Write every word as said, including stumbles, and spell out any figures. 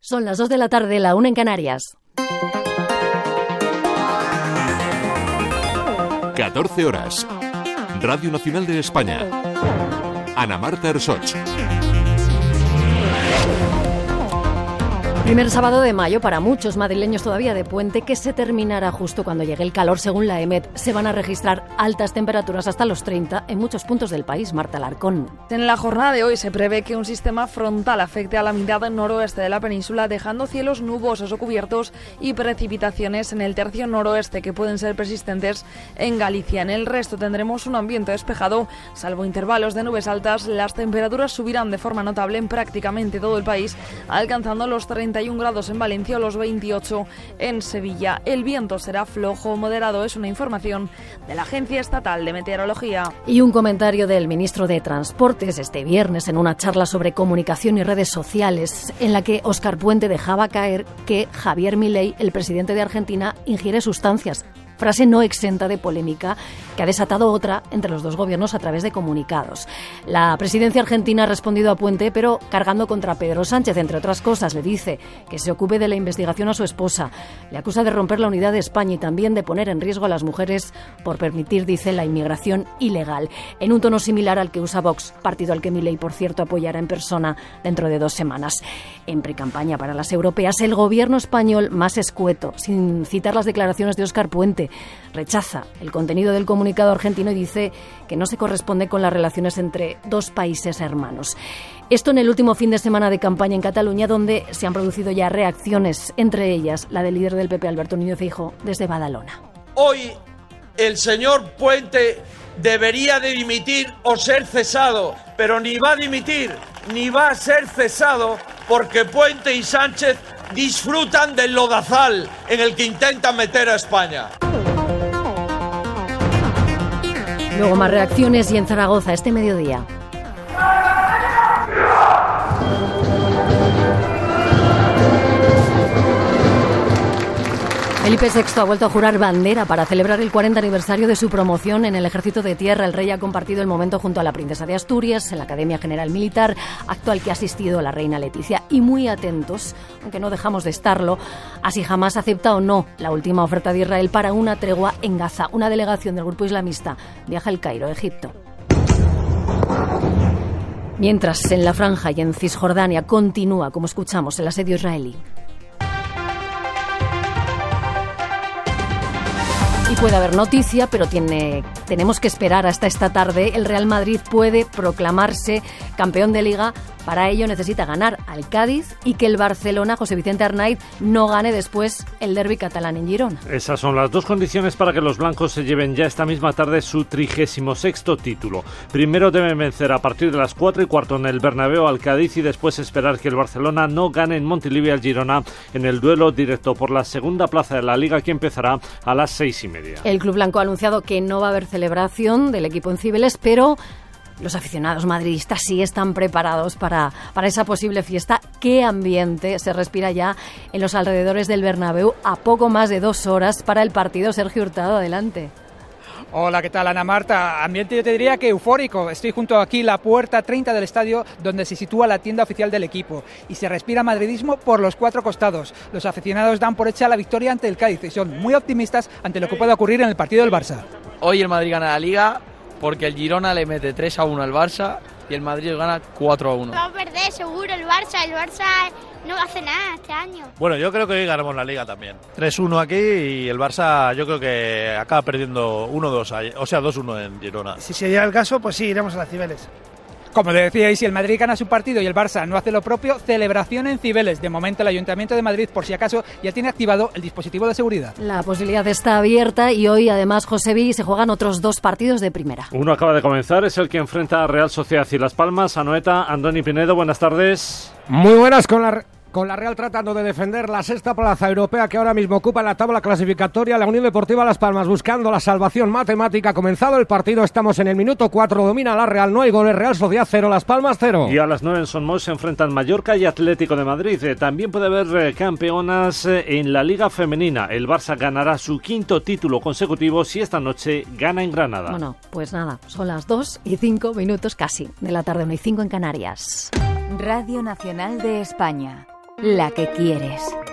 Son las dos de la tarde, la una en Canarias. catorce horas. Radio Nacional de España. Ana Marta Ersoch. Primer sábado de mayo, para muchos madrileños todavía de puente, que se terminará justo cuando llegue el calor. Según la EMET, se van a registrar altas temperaturas hasta los treinta en muchos puntos del país. Marta Alarcón. En la jornada de hoy se prevé que un sistema frontal afecte a la mitad noroeste de la península, dejando cielos nubosos o cubiertos y precipitaciones en el tercio noroeste que pueden ser persistentes en Galicia. En el resto tendremos un ambiente despejado, salvo intervalos de nubes altas. Las temperaturas subirán de forma notable en prácticamente todo el país, alcanzando los treinta y un grados en Valencia o los veintiocho en Sevilla. El viento será flojo o moderado, es una información de la Agencia Estatal de Meteorología. Y un comentario del ministro de Transportes este viernes en una charla sobre comunicación y redes sociales, en la que Óscar Puente dejaba caer que Javier Milei, el presidente de Argentina, ingiere sustancias. Frase no exenta de polémica que ha desatado otra entre los dos gobiernos a través de comunicados. La presidencia argentina ha respondido a Puente, pero cargando contra Pedro Sánchez, entre otras cosas. Le dice que se ocupe de la investigación a su esposa. Le acusa de romper la unidad de España y también de poner en riesgo a las mujeres por permitir, dice, la inmigración ilegal. En un tono similar al que usa Vox, partido al que Milei, por cierto, apoyará en persona dentro de dos semanas. En precampaña para las europeas, el gobierno español más escueto, sin citar las declaraciones de Óscar Puente, rechaza el contenido del comunicado argentino y dice que no se corresponde con las relaciones entre dos países hermanos. Esto en el último fin de semana de campaña en Cataluña, donde se han producido ya reacciones, entre ellas la del líder del P P, Alberto Núñez Feijóo, desde Badalona. Hoy el señor Puente debería de dimitir o ser cesado, pero ni va a dimitir ni va a ser cesado porque Puente y Sánchez disfrutan del lodazal en el que intentan meter a España. Luego más reacciones y en Zaragoza este mediodía. Felipe sexto ha vuelto a jurar bandera para celebrar el cuarenta aniversario de su promoción en el Ejército de Tierra. El rey ha compartido el momento junto a la princesa de Asturias en la Academia General Militar, acto al que ha asistido la reina Leticia. Y muy atentos, aunque no dejamos de estarlo, a si jamás acepta o no la última oferta de Israel para una tregua en Gaza. Una delegación del grupo islamista viaja al Cairo, Egipto. Mientras, en la Franja y en Cisjordania continúa, como escuchamos, el asedio israelí. Y puede haber noticia, pero tiene, tenemos que esperar hasta esta tarde. El Real Madrid puede proclamarse campeón de Liga. Para ello necesita ganar al Cádiz y que el Barcelona, José Vicente Arnaiz, no gane después el derbi catalán en Girona. Esas son las dos condiciones para que los blancos se lleven ya esta misma tarde su trigésimo sexto título. Primero deben vencer a partir de las cuatro y cuarto en el Bernabéu al Cádiz y después esperar que el Barcelona no gane en Montilivi al Girona en el duelo directo por la segunda plaza de la Liga, que empezará a las seis y media. El club blanco ha anunciado que no va a haber celebración del equipo en Cibeles, pero los aficionados madridistas sí están preparados para, para esa posible fiesta. ¿Qué ambiente se respira ya en los alrededores del Bernabéu a poco más de dos horas para el partido? Sergio Hurtado, adelante. Hola, ¿qué tal, Ana Marta? Ambiente, yo te diría que eufórico. Estoy junto aquí, la puerta treinta del estadio, donde se sitúa la tienda oficial del equipo. Y se respira madridismo por los cuatro costados. Los aficionados dan por hecha la victoria ante el Cádiz y son muy optimistas ante lo que pueda ocurrir en el partido del Barça. Hoy el Madrid gana la Liga porque el Girona le mete tres a uno al Barça y el Madrid gana cuatro a uno. Va a perder seguro el Barça, el Barça no hace nada este año. Bueno, yo creo que hoy ganamos la Liga también. tres uno aquí y el Barça yo creo que acaba perdiendo uno dos, o sea, dos uno en Girona. Si se llega el caso, pues sí, iremos a las Cibeles. Como decíais, si el Madrid gana su partido y el Barça no hace lo propio, celebración en Cibeles. De momento el Ayuntamiento de Madrid, por si acaso, ya tiene activado el dispositivo de seguridad. La posibilidad está abierta y hoy, además, Josevi, se juegan otros dos partidos de primera. Uno acaba de comenzar, es el que enfrenta a Real Sociedad y Las Palmas. Anoeta, Andoni Pinedo, buenas tardes. Muy buenas con la... Con la Real tratando de defender la sexta plaza europea que ahora mismo ocupa la tabla clasificatoria, la Unión Deportiva Las Palmas buscando la salvación matemática. Ha comenzado el partido, estamos en el minuto cuatro, domina la Real, no hay goles, Real Sociedad cero, Las Palmas cero. Y a las nueve en Son Moix se enfrentan Mallorca y Atlético de Madrid. Eh, también puede haber eh, campeonas eh, en la Liga Femenina. El Barça ganará su quinto título consecutivo si esta noche gana en Granada. Bueno, pues nada, son las dos y cinco minutos casi de la tarde, una y cinco en Canarias. Radio Nacional de España. la que quieres.